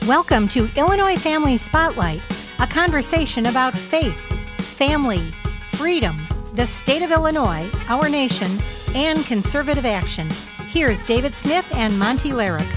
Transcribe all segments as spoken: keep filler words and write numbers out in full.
Welcome to Illinois Family Spotlight, a conversation about faith, family, freedom, the state of Illinois, our nation, and conservative action. Here's David Smith and Monty Larrick.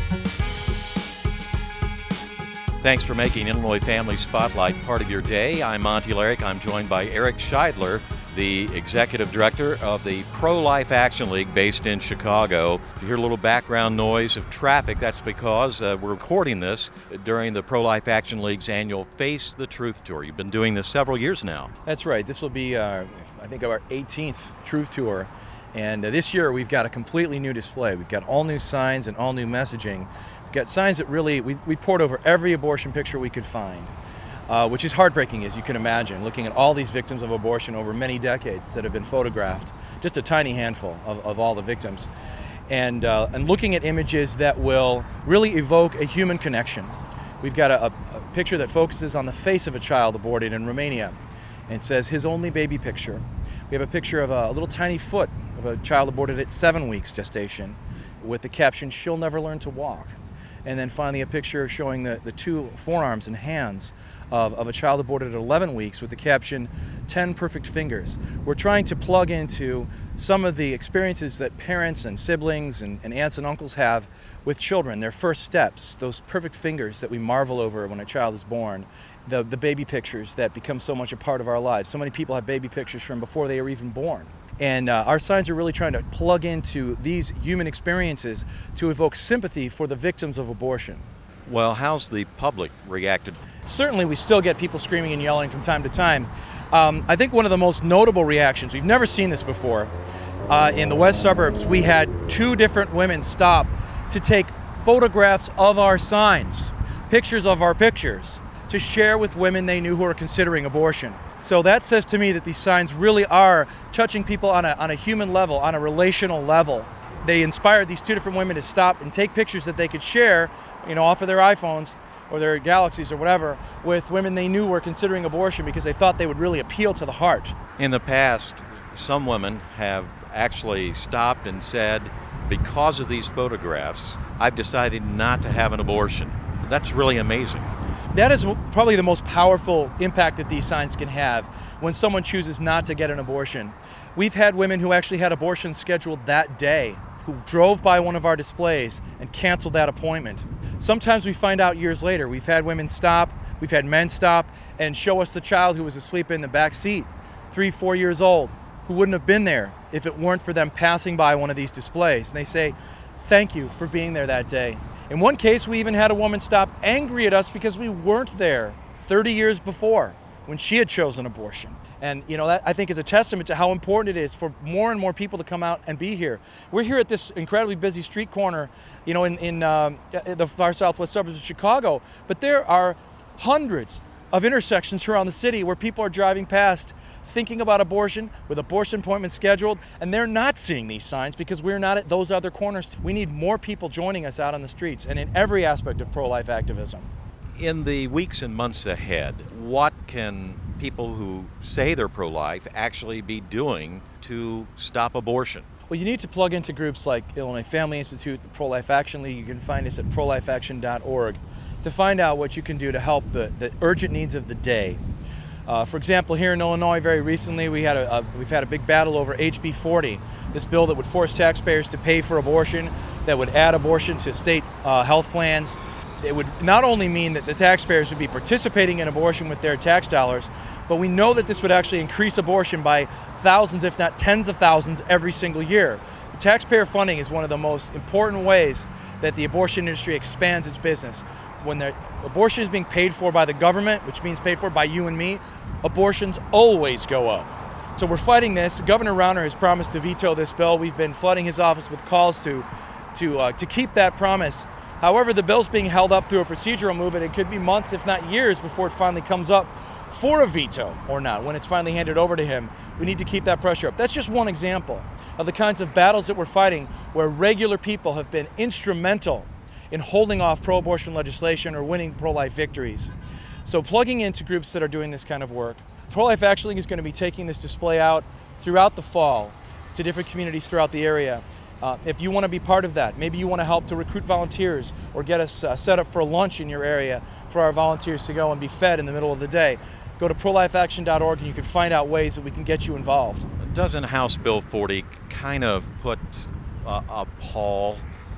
Thanks for making Illinois Family Spotlight part of your day. I'm Monty Larrick. I'm joined by Eric Scheidler, the Executive Director of the Pro-Life Action League based in Chicago. If you hear a little background noise of traffic, that's because uh, we're recording this during the Pro-Life Action League's annual Face the Truth Tour. You've been doing this several years now. That's right. This will be, uh, I think, our eighteenth Truth Tour. And uh, this year we've got a completely new display. We've got all new signs and all new messaging. We've got signs that really, we, we poured over every abortion picture we could find. Uh, which is heartbreaking, as you can imagine, looking at all these victims of abortion over many decades that have been photographed, just a tiny handful of, of all the victims, and, uh, and looking at images that will really evoke a human connection. We've got a, a picture that focuses on the face of a child aborted in Romania, and it says, "His only baby picture." We have a picture of a, a little tiny foot of a child aborted at seven weeks gestation with the caption, "She'll never learn to walk." And then finally a picture showing the, the two forearms and hands of, of a child aborted at eleven weeks with the caption, ten perfect fingers. We're trying to plug into some of the experiences that parents and siblings and, and aunts and uncles have with children, their first steps, those perfect fingers that we marvel over when a child is born, the, the baby pictures that become so much a part of our lives. So many people have baby pictures from before they are even born. And uh, our signs are really trying to plug into these human experiences to evoke sympathy for the victims of abortion. Well, how's the public reacted? Certainly we still get people screaming and yelling from time to time. Um, I think one of the most notable reactions, we've never seen this before, uh, in the west suburbs, we had two different women stop to take photographs of our signs, pictures of our pictures, to share with women they knew who are considering abortion. So that says to me that these signs really are touching people on a, on a human level, on a relational level. They inspired these two different women to stop and take pictures that they could share, you know, off of their iPhones or their Galaxies or whatever, with women they knew were considering abortion because they thought they would really appeal to the heart. In the past, some women have actually stopped and said, because of these photographs, I've decided not to have an abortion. That's really amazing. That is probably the most powerful impact that these signs can have when someone chooses not to get an abortion. We've had women who actually had abortions scheduled that day, who drove by one of our displays and canceled that appointment. Sometimes we find out years later. We've had women stop, we've had men stop and show us the child who was asleep in the back seat, three, four years old, who wouldn't have been there if it weren't for them passing by one of these displays. And they say, "Thank you for being there that day." In one case, we even had a woman stop angry at us because we weren't there thirty years before when she had chosen abortion. And, you know, that I think is a testament to how important it is for more and more people to come out and be here. We're here at this incredibly busy street corner, you know, in, in um, the far southwest suburbs of Chicago, but there are hundreds of intersections around the city where people are driving past thinking about abortion, with abortion appointments scheduled, and they're not seeing these signs because we're not at those other corners. We need more people joining us out on the streets and in every aspect of pro-life activism. In the weeks and months ahead, what can people who say they're pro-life actually be doing to stop abortion? Well, you need to plug into groups like Illinois Family Institute, the Pro-Life Action League. You can find us at pro life action dot org to find out what you can do to help the, the urgent needs of the day. Uh, for example, here in Illinois, very recently, we had a, a, we've had a big battle over H B forty, this bill that would force taxpayers to pay for abortion, that would add abortion to state uh, health plans. It would not only mean that the taxpayers would be participating in abortion with their tax dollars, but we know that this would actually increase abortion by thousands, if not tens of thousands, every single year. The taxpayer funding is one of the most important ways that the abortion industry expands its business. When the abortion is being paid for by the government, which means paid for by you and me, abortions always go up. So we're fighting this. Governor Rauner has promised to veto this bill. We've been flooding his office with calls to, to, uh, to keep that promise. However, the bill's being held up through a procedural move, and it could be months, if not years, before it finally comes up for a veto or not. When it's finally handed over to him, we need to keep that pressure up. That's just one example of the kinds of battles that we're fighting where regular people have been instrumental in holding off pro-abortion legislation or winning pro-life victories. So plugging into groups that are doing this kind of work. Pro-Life Action League is going to be taking this display out throughout the fall to different communities throughout the area. Uh, if you want to be part of that, maybe you want to help to recruit volunteers or get us uh, set up for a lunch in your area for our volunteers to go and be fed in the middle of the day, go to pro life action dot org and you can find out ways that we can get you involved. Doesn't House Bill forty kind of put a, a pall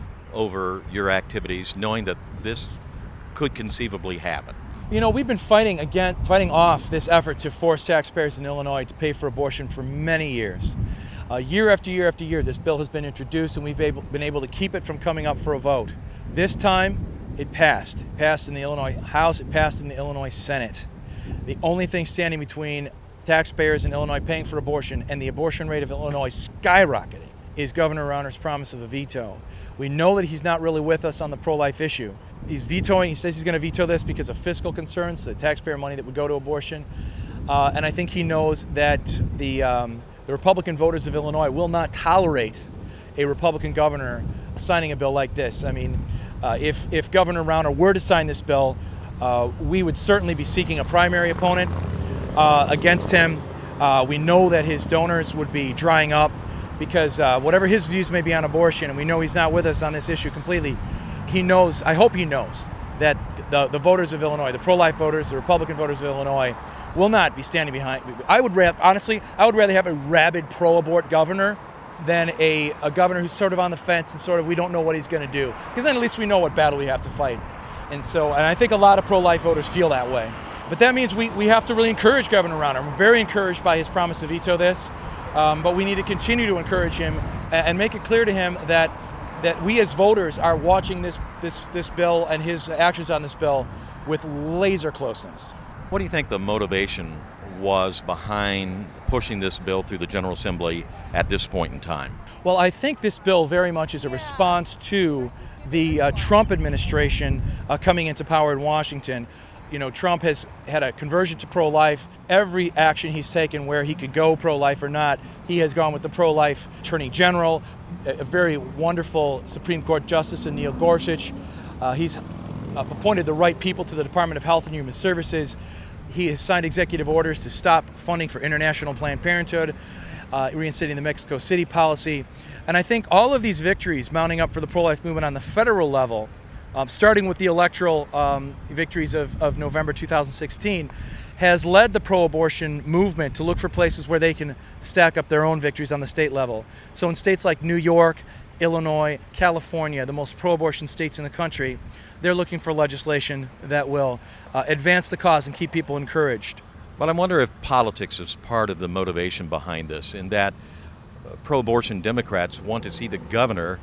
over your activities, knowing that this could conceivably happen? You know, we've been fighting again, fighting off this effort to force taxpayers in Illinois to pay for abortion for many years. Uh, year after year after year, this bill has been introduced, and we've able, been able to keep it from coming up for a vote. This time, it passed. It passed in the Illinois House. It passed in the Illinois Senate. The only thing standing between taxpayers in Illinois paying for abortion and the abortion rate of Illinois skyrocketing is Governor Rauner's promise of a veto. We know that he's not really with us on the pro-life issue. He's vetoing. He says he's going to veto this because of fiscal concerns, the taxpayer money that would go to abortion. Uh, and I think he knows that the um, the Republican voters of Illinois will not tolerate a Republican governor signing a bill like this. I mean, uh, if, if Governor Rauner were to sign this bill, uh, we would certainly be seeking a primary opponent uh, against him. Uh, we know that his donors would be drying up because uh, whatever his views may be on abortion, and we know he's not with us on this issue completely, he knows, I hope he knows, that the, the voters of Illinois, the pro-life voters, the Republican voters of Illinois, will not be standing behind. I would rather, honestly, I would rather have a rabid pro-abort governor than a, a governor who's sort of on the fence and sort of we don't know what he's going to do. Because then at least we know what battle we have to fight. And so, and I think a lot of pro-life voters feel that way. But that means we, we have to really encourage Governor Rauner. I'm very encouraged by his promise to veto this, um, but we need to continue to encourage him and, and make it clear to him that that we as voters are watching this this this bill and his actions on this bill with laser closeness. What do you think the motivation was behind pushing this bill through the General Assembly at this point in time? Well, I think this bill very much is a response to the uh, Trump administration uh, coming into power in Washington. You know, Trump has had a conversion to pro-life. Every action he's taken where he could go pro-life or not, he has gone with the pro-life Attorney General, a very wonderful Supreme Court Justice in Neil Gorsuch. Uh, he's appointed the right people to the Department of Health and Human Services. He has signed executive orders to stop funding for International Planned Parenthood, uh, reinstating the Mexico City policy. And I think all of these victories mounting up for the pro-life movement on the federal level, um, starting with the electoral um, victories of, of November two thousand sixteen, has led the pro-abortion movement to look for places where they can stack up their own victories on the state level. So in states like New York, Illinois, California, the most pro-abortion states in the country, they're looking for legislation that will uh, advance the cause and keep people encouraged. But I wonder if politics is part of the motivation behind this, in that uh, pro-abortion Democrats want to see the governor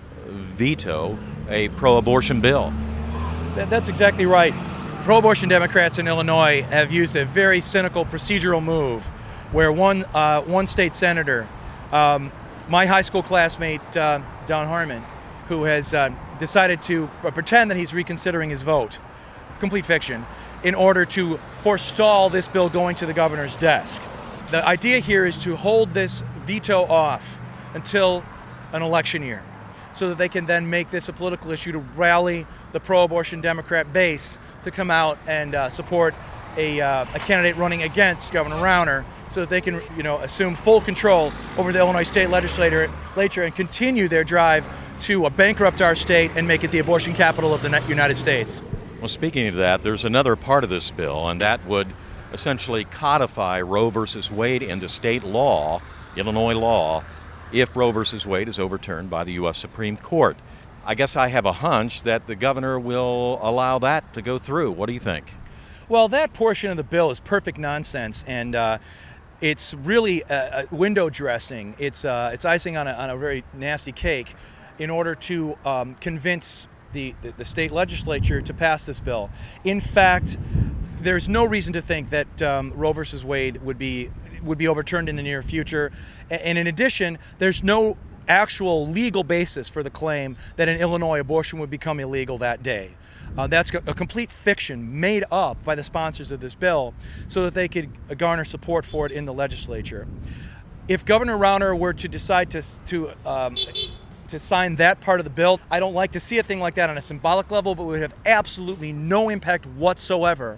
veto a pro-abortion bill. That, that's exactly right. Pro-abortion Democrats in Illinois have used a very cynical procedural move where one uh, one state senator, um, my high school classmate, uh, Don Harmon, who has uh, decided to pretend that he's reconsidering his vote, complete fiction, in order to forestall this bill going to the governor's desk. The idea here is to hold this veto off until an election year, so that they can then make this a political issue to rally the pro-abortion Democrat base to come out and uh, support a, uh, a candidate running against Governor Rauner, so that they can, you know, assume full control over the Illinois state legislature and continue their drive to uh, bankrupt our state and make it the abortion capital of the United States. Well, speaking of that, there's another part of this bill, and that would essentially codify Roe versus Wade into state law, Illinois law, if Roe versus Wade is overturned by the U S Supreme Court. I guess I have a hunch that the governor will allow that to go through. What do you think? Well, that portion of the bill is perfect nonsense, and uh, it's really uh, window dressing. It's uh, it's icing on a, on a very nasty cake in order to um, convince the, the, the state legislature to pass this bill. In fact, there's no reason to think that um, Roe versus Wade would be would be overturned in the near future. And in addition, there's no actual legal basis for the claim that in Illinois abortion would become illegal that day. Uh, that's a complete fiction made up by the sponsors of this bill so that they could garner support for it in the legislature. If Governor Rauner were to decide to to um, to sign that part of the bill, I don't like to see a thing like that on a symbolic level, but would have absolutely no impact whatsoever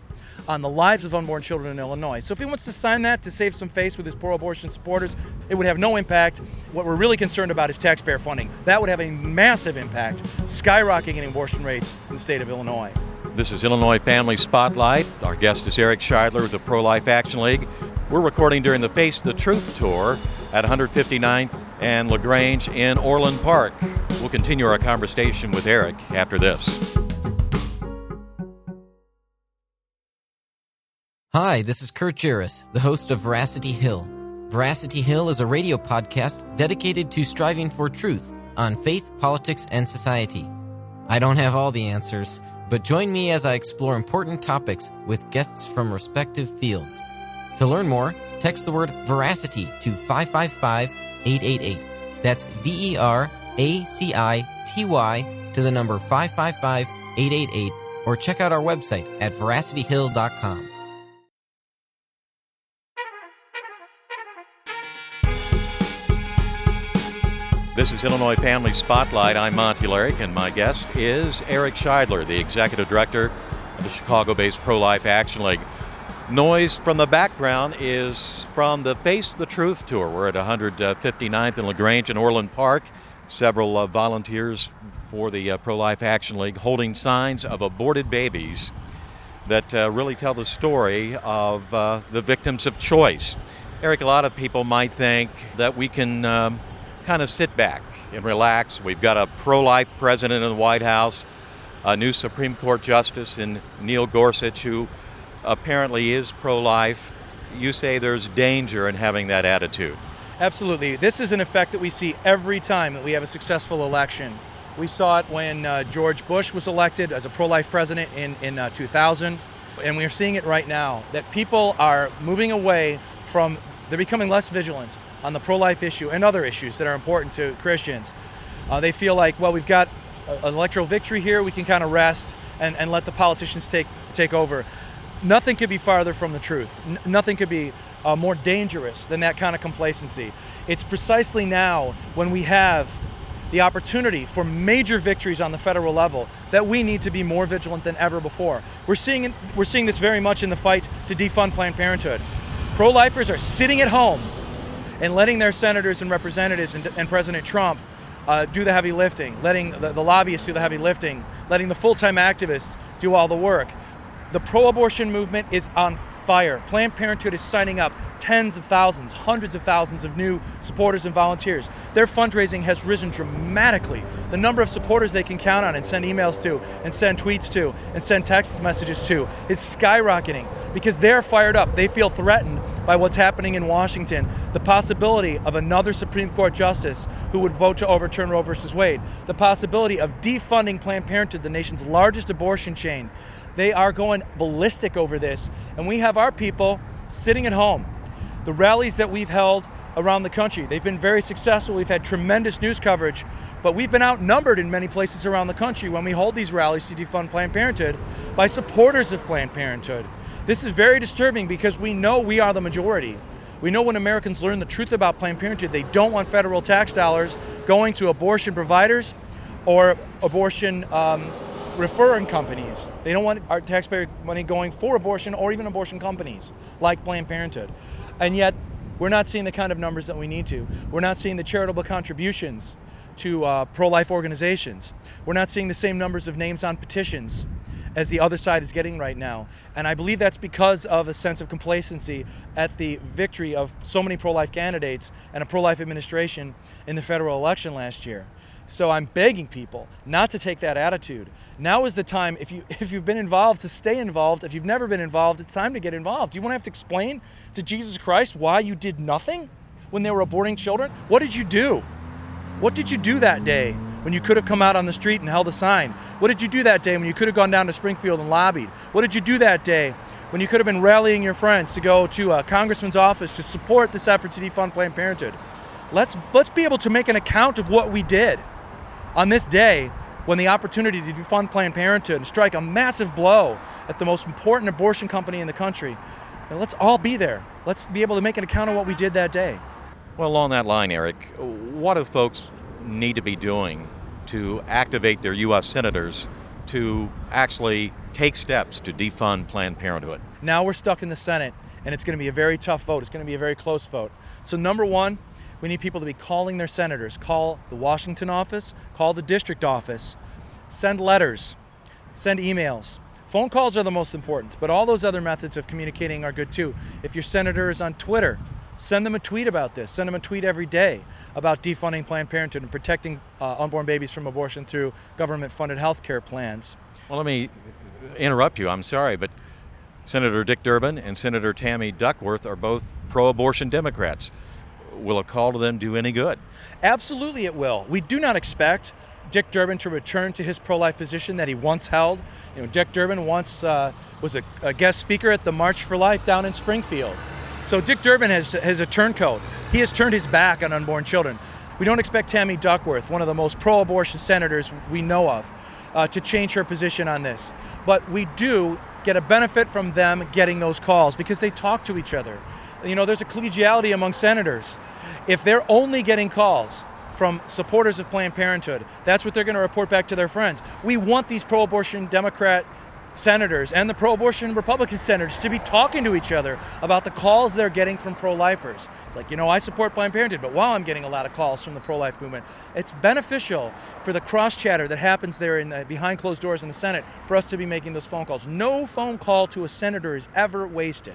on the lives of unborn children in Illinois. So if he wants to sign that to save some face with his pro-abortion supporters, it would have no impact. What we're really concerned about is taxpayer funding. That would have a massive impact, skyrocketing abortion rates in the state of Illinois. This is Illinois Family Spotlight. Our guest is Eric Scheidler of the Pro-Life Action League. We're recording during the Face the Truth tour at one fifty-ninth and LaGrange in Orland Park. We'll continue our conversation with Eric after this. Hi, this is Kurt Jarris, the host of Veracity Hill. Veracity Hill is a radio podcast dedicated to striving for truth on faith, politics, and society. I don't have all the answers, but join me as I explore important topics with guests from respective fields. To learn more, text the word Veracity to five five five, eight eight eight. That's V E R A C I T Y to the number five five five, eight eight eight, or check out our website at veracity hill dot com. This is Illinois Family Spotlight. I'm Monty Larrick, and my guest is Eric Scheidler, the Executive Director of the Chicago-based Pro-Life Action League. Noise from the background is from the Face the Truth tour. We're at one fifty-ninth and LaGrange in Orland Park. Several uh, volunteers for the uh, Pro-Life Action League holding signs of aborted babies that uh, really tell the story of uh, the victims of choice. Eric, a lot of people might think that we can um, kind of sit back and relax. We've got a pro-life president in the White House, a new Supreme Court Justice in Neil Gorsuch, who apparently is pro-life. You say there's danger in having that attitude. Absolutely. This is an effect that we see every time that we have a successful election. We saw it when uh, George Bush was elected as a pro-life president in, in uh, two thousand, and we're seeing it right now, that people are moving away from, they're becoming less vigilant on the pro-life issue and other issues that are important to Christians. Uh, they feel like, well, we've got an electoral victory here, we can kind of rest and, and let the politicians take take over. Nothing could be farther from the truth. N- nothing could be uh, more dangerous than that kind of complacency. It's precisely now when we have the opportunity for major victories on the federal level that we need to be more vigilant than ever before. We're seeing it, we're seeing this very much in the fight to defund Planned Parenthood. Pro-lifers are sitting at home and letting their senators and representatives and, and President Trump uh, do the heavy lifting, letting the, the lobbyists do the heavy lifting, letting the full-time activists do all the work. The pro-abortion movement is on fire. Planned Parenthood is signing up tens of thousands, hundreds of thousands of new supporters and volunteers. Their fundraising has risen dramatically. The number of supporters they can count on and send emails to and send tweets to and send text messages to is skyrocketing because they're fired up. They feel threatened by what's happening in Washington, the possibility of another Supreme Court justice who would vote to overturn Roe versus Wade, the possibility of defunding Planned Parenthood, the nation's largest abortion chain. They are going ballistic over this, and we have our people sitting at home. The rallies that we've held around the country, they've been very successful. We've had tremendous news coverage, but we've been outnumbered in many places around the country when we hold these rallies to defund Planned Parenthood by supporters of Planned Parenthood. This is very disturbing because we know we are the majority. We know when Americans learn the truth about Planned Parenthood, they don't want federal tax dollars going to abortion providers or abortion um, referring companies. They don't want our taxpayer money going for abortion or even abortion companies like Planned Parenthood. And yet, we're not seeing the kind of numbers that we need to. We're not seeing the charitable contributions to uh, pro-life organizations. We're not seeing the same numbers of names on petitions as the other side is getting right now. And I believe that's because of a sense of complacency at the victory of so many pro-life candidates and a pro-life administration in the federal election last year. So I'm begging people not to take that attitude. Now is the time, if, you, if you've been involved, to stay involved. If you've never been involved, it's time to get involved. Do you want to have to explain to Jesus Christ why you did nothing when they were aborting children? What did you do? What did you do that day when you could have come out on the street and held a sign? What did you do that day when you could have gone down to Springfield and lobbied? What did you do that day when you could have been rallying your friends to go to a congressman's office to support this effort to defund Planned Parenthood? Let's, let's be able to make an account of what we did on this day when the opportunity to defund Planned Parenthood and strike a massive blow at the most important abortion company in the country. And let's all be there. Let's be able to make an account of what we did that day. Well, along that line, Eric, what do folks need to be doing to activate their U S senators to actually take steps to defund Planned Parenthood. Now we're stuck in the Senate, and it's going to be a very tough vote. It's going to be a very close vote. So number one, we need people to be calling their senators. Call the Washington office, call the district office, send letters, send emails. Phone calls are the most important, but all those other methods of communicating are good too. If your senator is on Twitter, send them a tweet about this. Send them a tweet every day about defunding Planned Parenthood and protecting uh, unborn babies from abortion through government-funded health care plans. Well, let me interrupt you. I'm sorry, but Senator Dick Durbin and Senator Tammy Duckworth are both pro-abortion Democrats. Will a call to them do any good? Absolutely it will. We do not expect Dick Durbin to return to his pro-life position that he once held. You know, Dick Durbin once uh, was a, a guest speaker at the March for Life down in Springfield. So Dick Durbin has, has a turncoat. He has turned his back on unborn children. We don't expect Tammy Duckworth, one of the most pro-abortion senators we know of, uh, to change her position on this. But we do get a benefit from them getting those calls because they talk to each other. You know, there's a collegiality among senators. If they're only getting calls from supporters of Planned Parenthood, that's what they're going to report back to their friends. We want these pro-abortion Democrat senators and the pro-abortion Republican senators to be talking to each other about the calls they're getting from pro-lifers. It's like, you know, I support Planned Parenthood, but wow, I'm getting a lot of calls from the pro-life movement. It's beneficial for the cross-chatter that happens there in the, behind closed doors in the Senate for us to be making those phone calls. No phone call to a senator is ever wasted.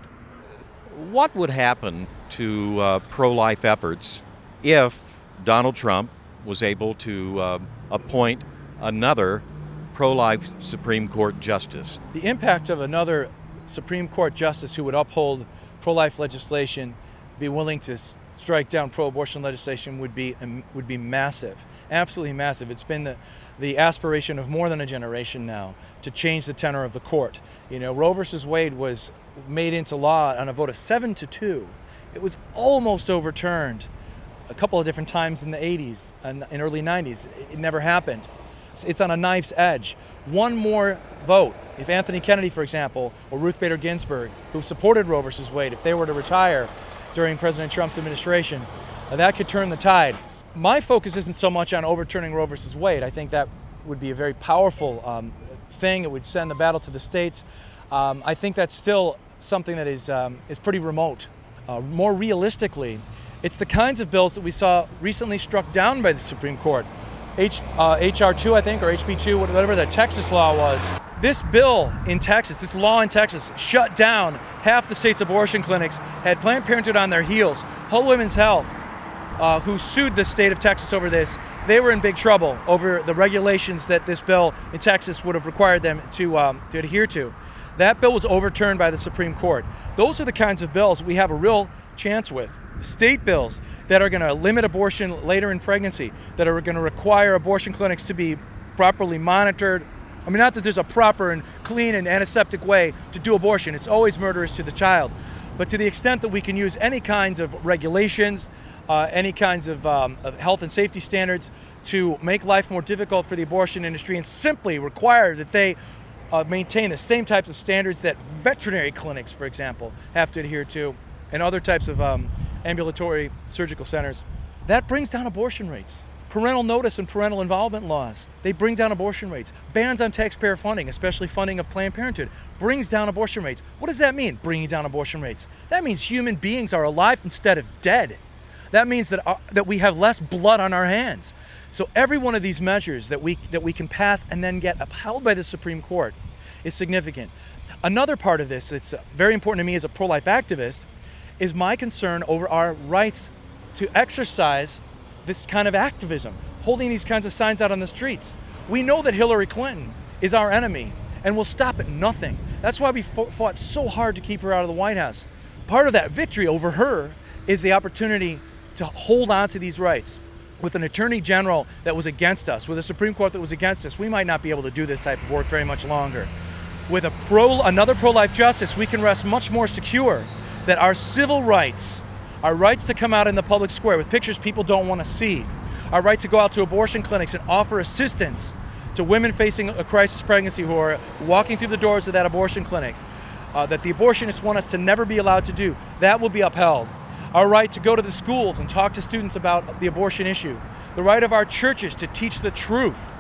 What would happen to uh, pro-life efforts if Donald Trump was able to uh, appoint another pro-life Supreme Court justice? The impact of another Supreme Court justice who would uphold pro-life legislation, be willing to strike down pro-abortion legislation would be um, would be massive, absolutely massive. It's been the, the aspiration of more than a generation now to change the tenor of the court. You know, Roe versus Wade was made into law on a vote of seven to two. It was almost overturned a couple of different times in the eighties and in early nineties. It never happened. It's on a knife's edge. One more vote, if Anthony Kennedy, for example, or Ruth Bader Ginsburg, who supported Roe versus Wade, if they were to retire during President Trump's administration, that could turn the tide. My focus isn't so much on overturning Roe versus Wade. I think that would be a very powerful um, thing. It would send the battle to the states. Um, I think that's still something that is um, is pretty remote. Uh, more realistically, it's the kinds of bills that we saw recently struck down by the Supreme Court. H, uh, H R two, I think, or H B two, whatever the Texas law was. This bill in Texas, this law in Texas, shut down half the state's abortion clinics, had Planned Parenthood on their heels. Whole Women's Health, uh, who sued the state of Texas over this, they were in big trouble over the regulations that this bill in Texas would have required them to, um, to adhere to. That bill was overturned by the Supreme Court. Those are the kinds of bills we have a real chance with. State bills that are going to limit abortion later in pregnancy, that are going to require abortion clinics to be properly monitored. I mean, not that there's a proper and clean and antiseptic way to do abortion. It's always murderous to the child. But to the extent that we can use any kinds of regulations, uh, any kinds of, um, of health and safety standards to make life more difficult for the abortion industry and simply require that they uh, maintain the same types of standards that veterinary clinics, for example, have to adhere to, and other types of um, ambulatory surgical centers, that brings down abortion rates. Parental notice and parental involvement laws, they bring down abortion rates. Bans on taxpayer funding, especially funding of Planned Parenthood, brings down abortion rates. What does that mean, bringing down abortion rates? That means human beings are alive instead of dead. That means that, uh, that we have less blood on our hands. So every one of these measures that we, that we can pass and then get upheld by the Supreme Court is significant. Another part of this that's very important to me as a pro-life activist is my concern over our rights to exercise this kind of activism, holding these kinds of signs out on the streets. We know that Hillary Clinton is our enemy and will stop at nothing. That's why we fought so hard to keep her out of the White House. Part of that victory over her is the opportunity to hold on to these rights. With an attorney general that was against us, with a Supreme Court that was against us, we might not be able to do this type of work very much longer. With a pro, another pro-life justice, we can rest much more secure that our civil rights, our rights to come out in the public square with pictures people don't want to see, our right to go out to abortion clinics and offer assistance to women facing a crisis pregnancy who are walking through the doors of that abortion clinic, uh, that the abortionists want us to never be allowed to do, that will be upheld. Our right to go to the schools and talk to students about the abortion issue. The right of our churches to teach the truth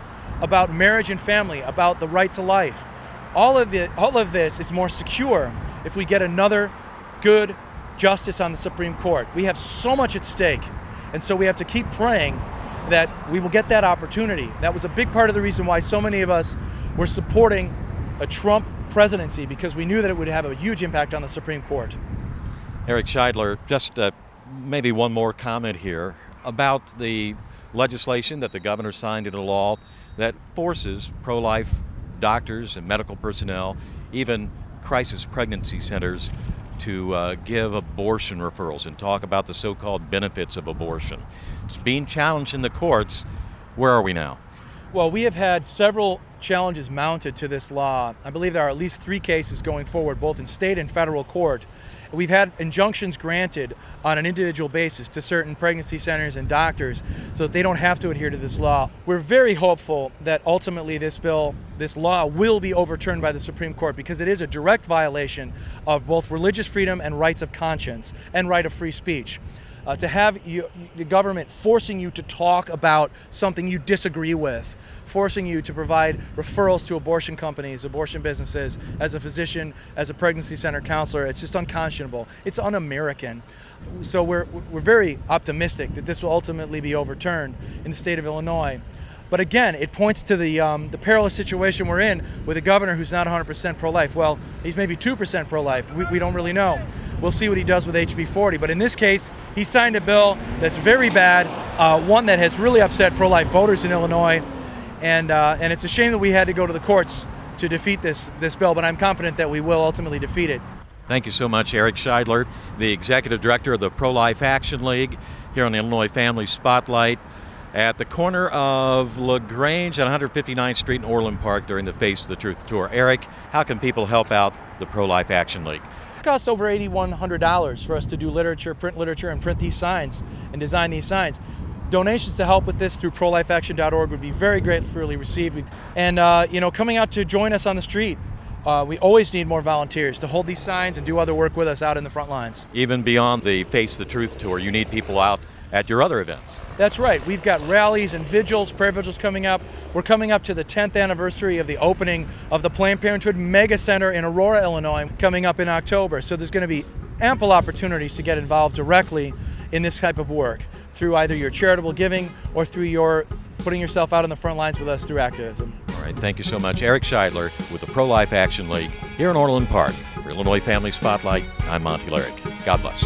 about marriage and family, about the right to life. All of the, all of this is more secure if we get another good justice on the Supreme Court. We have so much at stake, and so we have to keep praying that we will get that opportunity. That was a big part of the reason why so many of us were supporting a Trump presidency, because we knew that it would have a huge impact on the Supreme Court. Eric Scheidler, just uh, maybe one more comment here about the legislation that the governor signed into law that forces pro-life doctors and medical personnel, even crisis pregnancy centers, to uh, give abortion referrals and talk about the so-called benefits of abortion. It's being challenged in the courts. Where are we now? Well, we have had several challenges mounted to this law. I believe there are at least three cases going forward, both in state and federal court. We've had injunctions granted on an individual basis to certain pregnancy centers and doctors so that they don't have to adhere to this law. We're very hopeful that ultimately this bill, this law will be overturned by the Supreme Court, because it is a direct violation of both religious freedom and rights of conscience and right of free speech. Uh, to have you, the government forcing you to talk about something you disagree with, forcing you to provide referrals to abortion companies, abortion businesses, as a physician, as a pregnancy center counselor, it's just unconscionable. It's un-American. So we're, we're very optimistic that this will ultimately be overturned in the state of Illinois. But again, it points to the um, the perilous situation we're in with a governor who's not one hundred percent pro-life. Well, he's maybe two percent pro-life. We, we don't really know. We'll see what he does with H B forty. But in this case, he signed a bill that's very bad, uh, one that has really upset pro-life voters in Illinois. And uh, and it's a shame that we had to go to the courts to defeat this, this bill, but I'm confident that we will ultimately defeat it. Thank you so much, Eric Scheidler, the Executive Director of the Pro-Life Action League, here on the Illinois Family Spotlight at the corner of LaGrange and one fifty-ninth Street in Orland Park during the Face of the Truth Tour. Eric, how can people help out the Pro-Life Action League? It costs over eight thousand one hundred dollars for us to do literature, print literature, and print these signs and design these signs. Donations to help with this through pro life action dot org would be very gratefully received. And, uh, you know, coming out to join us on the street. Uh, we always need more volunteers to hold these signs and do other work with us out in the front lines. Even beyond the Face the Truth Tour, you need people out at your other events. That's right. We've got rallies and vigils, prayer vigils coming up. We're coming up to the tenth anniversary of the opening of the Planned Parenthood Mega Center in Aurora, Illinois, coming up in October. So there's going to be ample opportunities to get involved directly in this type of work through either your charitable giving or through your putting yourself out on the front lines with us through activism. All right, thank you so much. Eric Scheidler with the Pro-Life Action League here in Orland Park. For Illinois Family Spotlight, I'm Monty Larrick. God bless.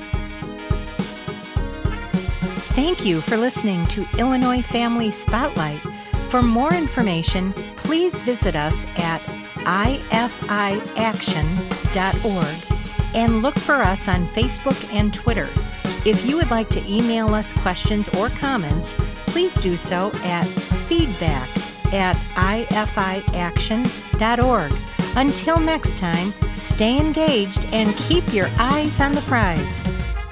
Thank you for listening to Illinois Family Spotlight. For more information, please visit us at I F I action dot org and look for us on Facebook and Twitter. If you would like to email us questions or comments, please do so at feedback at I F I action dot org. Until next time, stay engaged and keep your eyes on the prize.